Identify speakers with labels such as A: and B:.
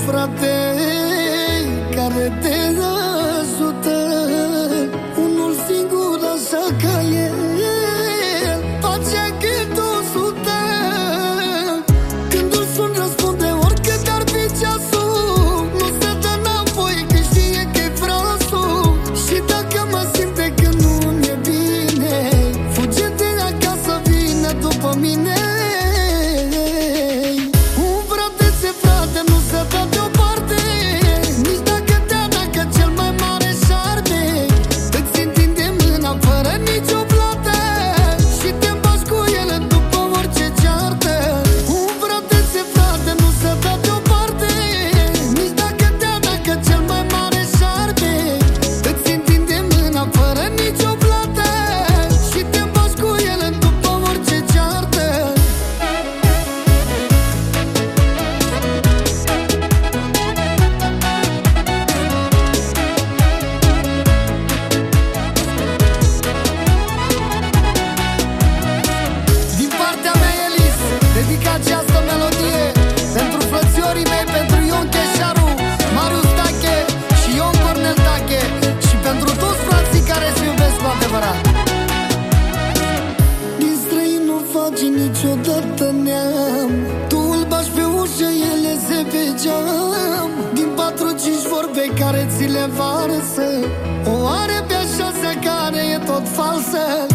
A: frate care te ajută, unul singur așa ca el face cât 100. Când îl sun răspunde oricât ar fi ceasul, nu se dă înapoi că știe că-i frasul. Și dacă mă simte că nu-mi e bine, fuge de acasă, vine după mine. Un frate ce frate nu se dă deoparte, nici dacă te atacă cel mai mare șarpe. Îți întinde mâna fără nicio plată și te îmbaci cu ele după orice ceartă. Un frate ce frate nu se dă deoparte, nici dacă te atacă cel mai mare șarpe. Îți întinde mâna fără nicio plată și te îmbaci cu ele după orice ceartă. Din partea mea, Elis, dedic această melodie pentru frățiorii mei, pentru Ion Cheșaru, Marius Tache și Ion Cornel Tache, și pentru toți frații care se iubesc cu adevărat. Din străin nu faci niciodată neam, tu îl bași pe ușă, ele se pe geam. Din 4-5 vorbe care ți le varsă, o are pe a șasea care e tot falsă.